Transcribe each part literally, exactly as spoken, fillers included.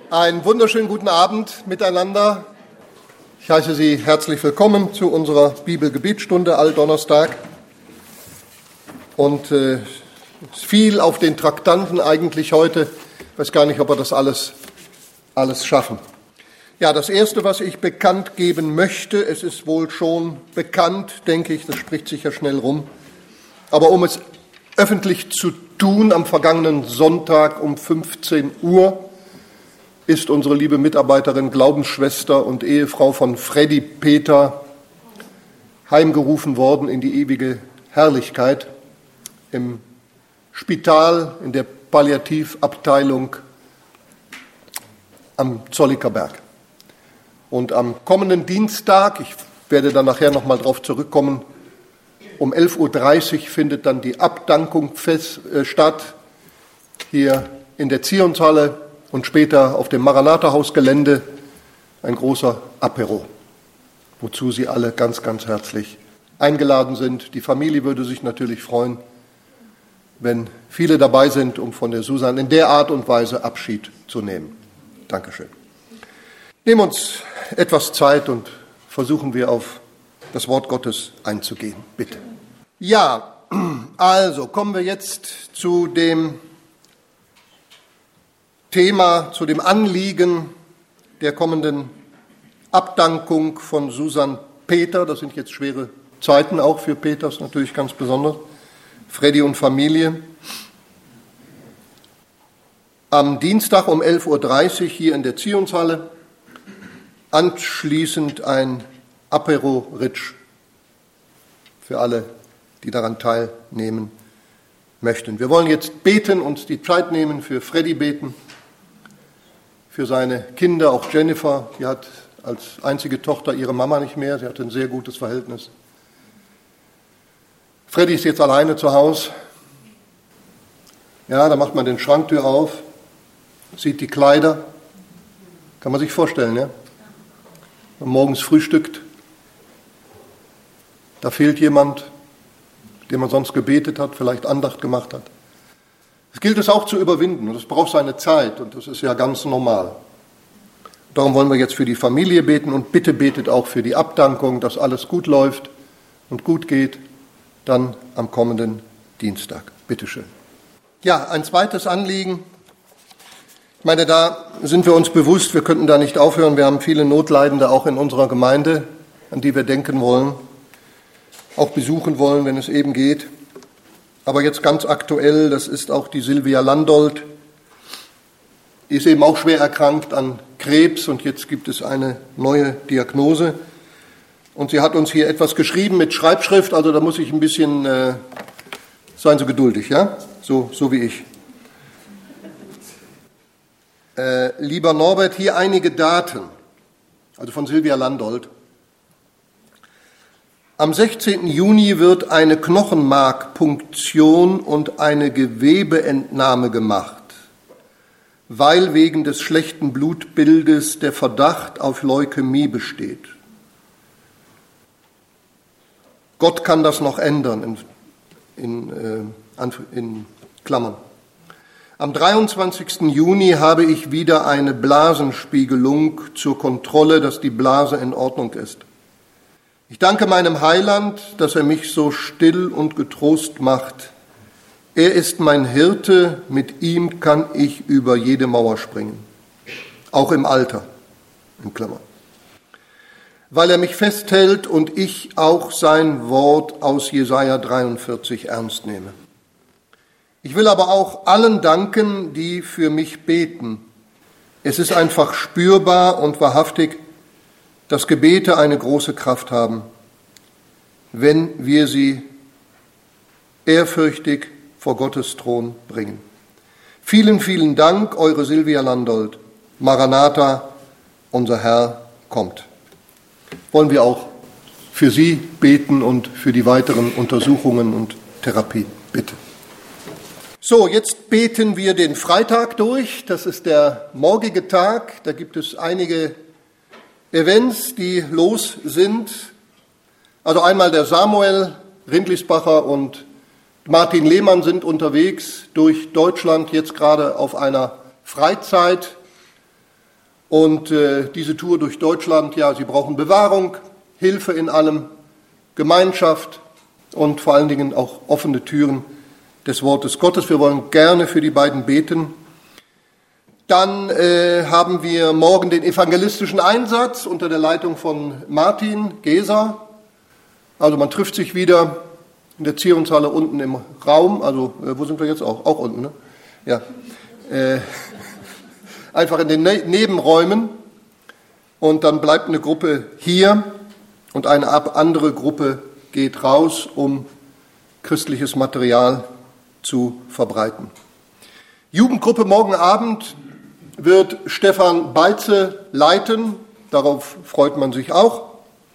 Einen wunderschönen guten Abend miteinander. Ich heiße Sie herzlich willkommen zu unserer Bibelgebetsstunde Alldonnerstag. Und äh, es ist viel auf den Traktanten eigentlich heute. Ich weiß gar nicht, ob wir das alles, alles schaffen. Ja, das Erste, was ich bekannt geben möchte, es ist wohl schon bekannt, denke ich, das spricht sich ja schnell rum. Aber um es öffentlich zu tun, am vergangenen Sonntag um fünfzehn Uhr ist unsere liebe Mitarbeiterin, Glaubensschwester und Ehefrau von Freddy Peter heimgerufen worden in die ewige Herrlichkeit im Spital, in der Palliativabteilung am Zolliker Berg. Und am kommenden Dienstag, ich werde dann nachher nochmal drauf zurückkommen, um elf Uhr dreißig findet dann die Abdankung fest, äh, statt, hier in der Zionshalle. Und später auf dem Maranatha-Hausgelände ein großer Apero, wozu Sie alle ganz, ganz herzlich eingeladen sind. Die Familie würde sich natürlich freuen, wenn viele dabei sind, um von der Susan in der Art und Weise Abschied zu nehmen. Dankeschön. Nehmen uns etwas Zeit und versuchen wir auf das Wort Gottes einzugehen. Bitte. Ja, also kommen wir jetzt zu dem Thema, zu dem Anliegen der kommenden Abdankung von Susan Peter. Das sind jetzt schwere Zeiten, auch für Peters natürlich ganz besonders. Freddy und Familie. Am Dienstag um elf Uhr dreißig hier in der Zionshalle. Anschließend ein Apero-Ritsch für alle, die daran teilnehmen möchten. Wir wollen jetzt beten, uns die Zeit nehmen, für Freddy beten, für seine Kinder, auch Jennifer, die hat als einzige Tochter ihre Mama nicht mehr, sie hatte ein sehr gutes Verhältnis. Freddy ist jetzt alleine zu Hause. Ja, da macht man den Schranktür auf, sieht die Kleider, kann man sich vorstellen, ja? Und morgens frühstückt, da fehlt jemand, mit dem man sonst gebetet hat, vielleicht Andacht gemacht hat. Es gilt es auch zu überwinden und es braucht seine Zeit und das ist ja ganz normal. Darum wollen wir jetzt für die Familie beten und bitte betet auch für die Abdankung, dass alles gut läuft und gut geht, dann am kommenden Dienstag. Bitte schön. Ja, ein zweites Anliegen. Ich meine, da sind wir uns bewusst, wir könnten da nicht aufhören. Wir haben viele Notleidende auch in unserer Gemeinde, an die wir denken wollen, auch besuchen wollen, wenn es eben geht. Aber jetzt ganz aktuell, das ist auch die Silvia Landolt, die ist eben auch schwer erkrankt an Krebs und jetzt gibt es eine neue Diagnose. Und sie hat uns hier etwas geschrieben mit Schreibschrift, also da muss ich ein bisschen, äh, seien Sie geduldig, ja, so, so wie ich. Äh, lieber Norbert, hier einige Daten, also von Silvia Landolt. Am sechzehnten Juni wird eine Knochenmarkpunktion und eine Gewebeentnahme gemacht, weil wegen des schlechten Blutbildes der Verdacht auf Leukämie besteht. Gott kann das noch ändern, in, in, in Klammern. Am dreiundzwanzigsten Juni habe ich wieder eine Blasenspiegelung zur Kontrolle, dass die Blase in Ordnung ist. Ich danke meinem Heiland, dass er mich so still und getrost macht. Er ist mein Hirte, mit ihm kann ich über jede Mauer springen, auch im Alter, in Klammern. Weil er mich festhält und ich auch sein Wort aus Jesaja dreiundvierzig ernst nehme. Ich will aber auch allen danken, die für mich beten. Es ist einfach spürbar und wahrhaftig, dass Gebete eine große Kraft haben, wenn wir sie ehrfürchtig vor Gottes Thron bringen. Vielen, vielen Dank, eure Silvia Landolt. Maranatha, unser Herr kommt. Wollen wir auch für Sie beten und für die weiteren Untersuchungen und Therapien. Bitte. So, jetzt beten wir den Freitag durch. Das ist der morgige Tag. Da gibt es einige Events, die los sind. Also einmal der Samuel Rindlisbacher und Martin Lehmann sind unterwegs durch Deutschland, jetzt gerade auf einer Freizeit. Und äh, diese Tour durch Deutschland, ja, sie brauchen Bewahrung, Hilfe in allem, Gemeinschaft und vor allen Dingen auch offene Türen des Wortes Gottes. Wir wollen gerne für die beiden beten. Dann äh, haben wir morgen den evangelistischen Einsatz unter der Leitung von Martin Geser. Also man trifft sich wieder in der Zionshalle unten im Raum. Also äh, wo sind wir jetzt auch? Auch unten, ne? Ja. Äh, einfach in den ne- Nebenräumen. Und dann bleibt eine Gruppe hier und eine andere Gruppe geht raus, um christliches Material zu verbreiten. Jugendgruppe morgen Abend wird Stefan Balze leiten. Darauf freut man sich auch.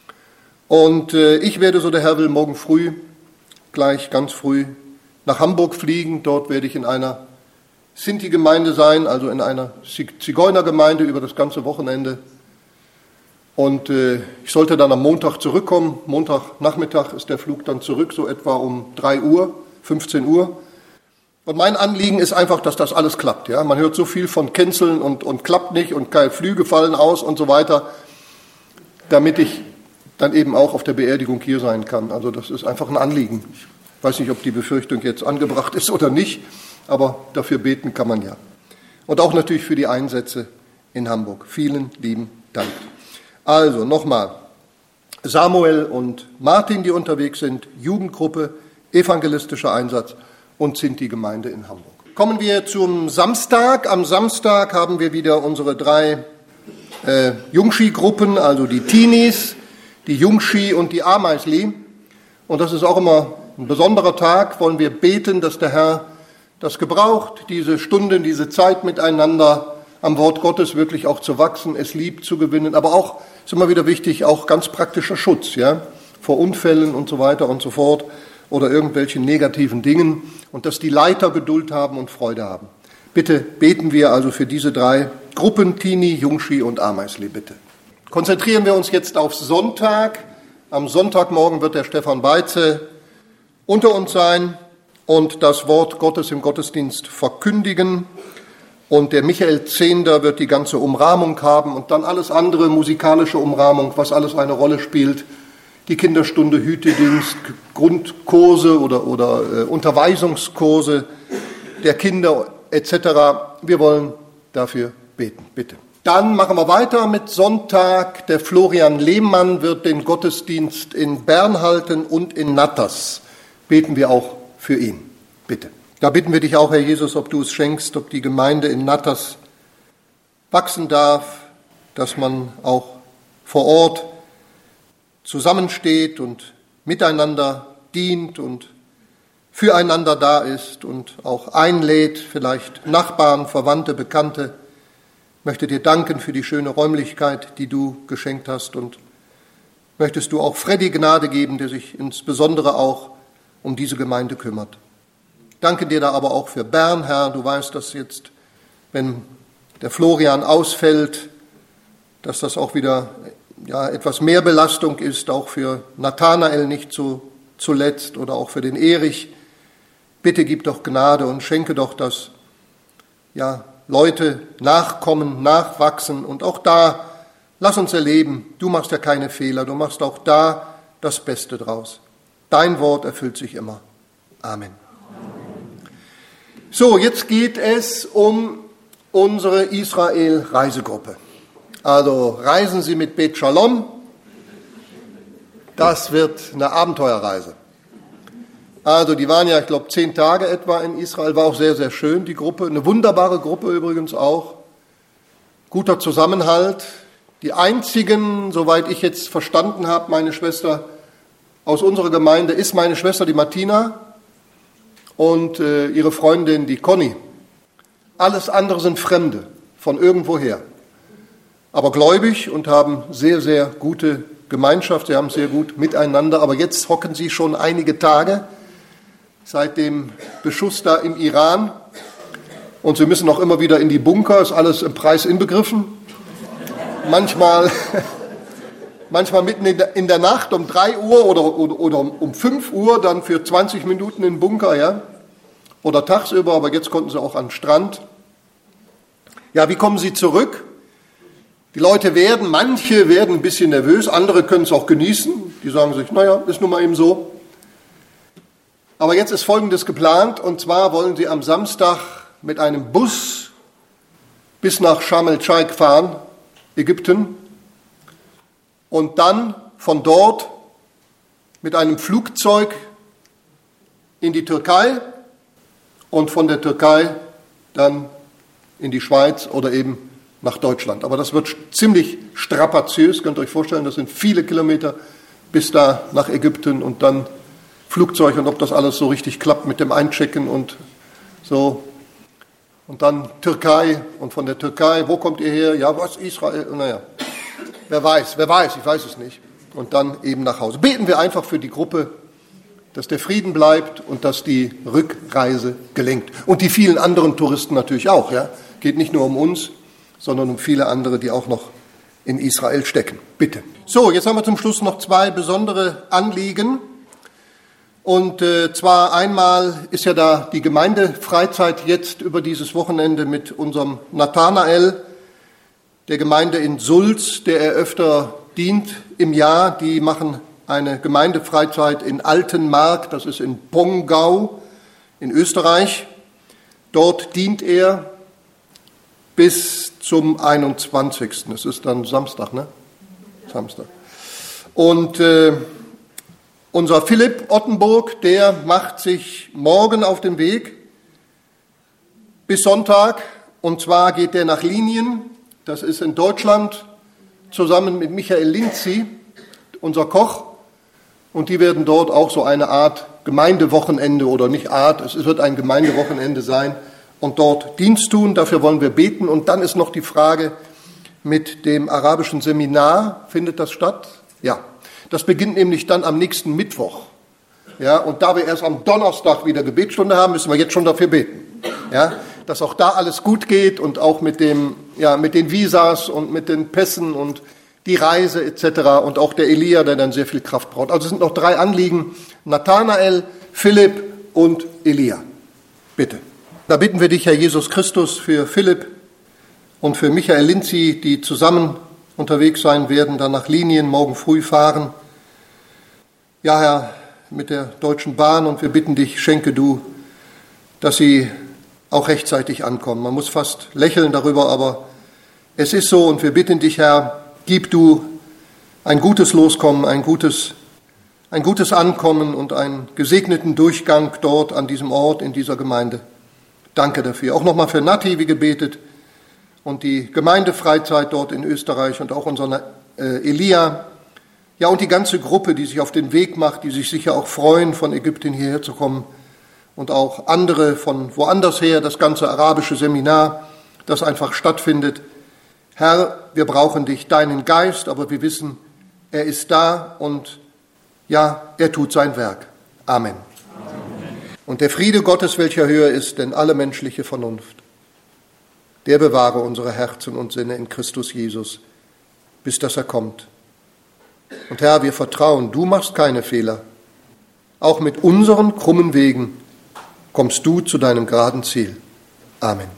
Und äh, ich werde, so der Herr will, morgen früh, gleich ganz früh, nach Hamburg fliegen. Dort werde ich in einer Sinti-Gemeinde sein, also in einer Zigeunergemeinde über das ganze Wochenende. Und äh, ich sollte dann am Montag zurückkommen. Montagnachmittag ist der Flug dann zurück, so etwa um drei Uhr, fünfzehn Uhr. Und mein Anliegen ist einfach, dass das alles klappt. Ja? Man hört so viel von Canceln und, und klappt nicht und keine Flüge fallen aus und so weiter, damit ich dann eben auch auf der Beerdigung hier sein kann. Also das ist einfach ein Anliegen. Ich weiß nicht, ob die Befürchtung jetzt angebracht ist oder nicht, aber dafür beten kann man ja. Und auch natürlich für die Einsätze in Hamburg. Vielen lieben Dank. Also nochmal, Samuel und Martin, die unterwegs sind, Jugendgruppe, evangelistischer Einsatz und Sinti-Gemeinde in Hamburg. Kommen wir zum Samstag. Am Samstag haben wir wieder unsere drei äh, Jungski-Gruppen, also die Teenies, die Jungski und die Ameisli. Und das ist auch immer ein besonderer Tag, wollen wir beten, dass der Herr das gebraucht, diese Stunden, diese Zeit miteinander am Wort Gottes wirklich auch zu wachsen, es lieb zu gewinnen, aber auch, ist immer wieder wichtig, auch ganz praktischer Schutz, ja, vor Unfällen und so weiter und so fort oder irgendwelchen negativen Dingen und dass die Leiter Geduld haben und Freude haben. Bitte beten wir also für diese drei Gruppen, Teenie, Jungski und Ameisli, bitte. Konzentrieren wir uns jetzt auf Sonntag. Am Sonntagmorgen wird der Stefan Balze unter uns sein und das Wort Gottes im Gottesdienst verkündigen. Und der Michael Zehnder wird die ganze Umrahmung haben und dann alles andere, musikalische Umrahmung, was alles eine Rolle spielt. Die Kinderstunde, Hütedienst, Grundkurse oder, oder äh, Unterweisungskurse der Kinder et cetera. Wir wollen dafür beten, bitte. Dann machen wir weiter mit Sonntag. Der Florian Lehmann wird den Gottesdienst in Bern halten und in Natters. Beten wir auch für ihn, bitte. Da bitten wir dich auch, Herr Jesus, ob du es schenkst, ob die Gemeinde in Natters wachsen darf, dass man auch vor Ort zusammensteht und miteinander dient und füreinander da ist und auch einlädt, vielleicht Nachbarn, Verwandte, Bekannte. Ich möchte dir danken für die schöne Räumlichkeit, die du geschenkt hast und möchtest du auch Freddy Gnade geben, der sich insbesondere auch um diese Gemeinde kümmert. Danke dir da aber auch für Bern, Herr. Du weißt, dass jetzt, wenn der Florian ausfällt, dass das auch wieder ja, etwas mehr Belastung ist, auch für Nathanael nicht zu, zuletzt oder auch für den Erich. Bitte gib doch Gnade und schenke doch, dass ja, Leute nachkommen, nachwachsen und auch da, lass uns erleben, du machst ja keine Fehler, du machst auch da das Beste draus. Dein Wort erfüllt sich immer. Amen. So, jetzt geht es um unsere Israel-Reisegruppe. Also reisen Sie mit Bet Shalom. Das wird eine Abenteuerreise. Also die waren ja, ich glaube, zehn Tage etwa in Israel. War auch sehr, sehr schön, die Gruppe. Eine wunderbare Gruppe übrigens auch. Guter Zusammenhalt. Die einzigen, soweit ich jetzt verstanden habe, meine Schwester aus unserer Gemeinde ist meine Schwester, die Martina, und äh, ihre Freundin, die Conny. Alles andere sind Fremde, von irgendwoher. Aber gläubig und haben sehr, sehr gute Gemeinschaft. Sie haben sehr gut miteinander. Aber jetzt hocken sie schon einige Tage seit dem Beschuss da im Iran. Und sie müssen noch immer wieder in die Bunker, ist alles im Preis inbegriffen. Manchmal, manchmal mitten in der, in der Nacht um drei Uhr oder, oder, oder um fünf Uhr dann für zwanzig Minuten in den Bunker, ja. Oder tagsüber, aber jetzt konnten sie auch an den Strand. Ja, wie kommen sie zurück? Die Leute werden, manche werden ein bisschen nervös, andere können es auch genießen. Die sagen sich, naja, ist nun mal eben so. Aber jetzt ist Folgendes geplant, und zwar wollen sie am Samstag mit einem Bus bis nach Sharm el-Sheikh fahren, Ägypten, und dann von dort mit einem Flugzeug in die Türkei und von der Türkei dann in die Schweiz oder eben nach Deutschland. Aber das wird ziemlich strapaziös, könnt ihr euch vorstellen, das sind viele Kilometer bis da nach Ägypten und dann Flugzeug, und ob das alles so richtig klappt mit dem Einchecken und so. Und dann Türkei, und von der Türkei, wo kommt ihr her? Ja, was, Israel? Naja, wer weiß, wer weiß, ich weiß es nicht. Und dann eben nach Hause. Beten wir einfach für die Gruppe, dass der Frieden bleibt und dass die Rückreise gelingt. Und die vielen anderen Touristen natürlich auch. Ja, geht nicht nur um uns, sondern um viele andere, die auch noch in Israel stecken. Bitte. So, jetzt haben wir zum Schluss noch zwei besondere Anliegen. Und äh, zwar einmal ist ja da die Gemeindefreizeit jetzt über dieses Wochenende mit unserem Nathanael, der Gemeinde in Sulz, der er öfter dient im Jahr. Die machen eine Gemeindefreizeit in Altenmark, das ist in Pongau in Österreich. Dort dient er bis zum einundzwanzigsten Das ist dann Samstag, ne? Samstag. Und äh, unser Philipp Ottenburg, der macht sich morgen auf den Weg bis Sonntag. Und zwar geht er nach Linien, das ist in Deutschland, zusammen mit Michael Linzi, unser Koch. Und die werden dort auch so eine Art Gemeindewochenende, oder nicht Art, es wird ein Gemeindewochenende sein, und dort Dienst tun. Dafür wollen wir beten. Und dann ist noch die Frage mit dem arabischen Seminar. Findet das statt? Ja. Das beginnt nämlich dann am nächsten Mittwoch. Ja, und da wir erst am Donnerstag wieder Gebetsstunde haben, müssen wir jetzt schon dafür beten. Ja, dass auch da alles gut geht und auch mit dem, ja, mit den Visas und mit den Pässen und die Reise et cetera. Und auch der Elia, der dann sehr viel Kraft braucht. Also es sind noch drei Anliegen: Nathanael, Philipp und Elia. Bitte. Da bitten wir dich, Herr Jesus Christus, für Philipp und für Michael Linzi, die zusammen unterwegs sein werden, dann nach Linien morgen früh fahren. Ja, Herr, mit der Deutschen Bahn, und wir bitten dich, schenke du, dass sie auch rechtzeitig ankommen. Man muss fast lächeln darüber, aber es ist so, und wir bitten dich, Herr, gib du ein gutes Loskommen, ein gutes, ein gutes Ankommen und einen gesegneten Durchgang dort an diesem Ort, in dieser Gemeinde. Danke dafür. Auch nochmal für Nati, wie gebetet, und die Gemeindefreizeit dort in Österreich und auch unseren äh, Elia. Ja, und die ganze Gruppe, die sich auf den Weg macht, die sich sicher auch freuen, von Ägypten hierher zu kommen. Und auch andere von woanders her, das ganze arabische Seminar, das einfach stattfindet. Herr, wir brauchen dich, deinen Geist, aber wir wissen, er ist da und ja, er tut sein Werk. Amen. Amen. Und der Friede Gottes, welcher höher ist denn alle menschliche Vernunft, der bewahre unsere Herzen und Sinne in Christus Jesus, bis dass er kommt. Und Herr, wir vertrauen, du machst keine Fehler. Auch mit unseren krummen Wegen kommst du zu deinem geraden Ziel. Amen.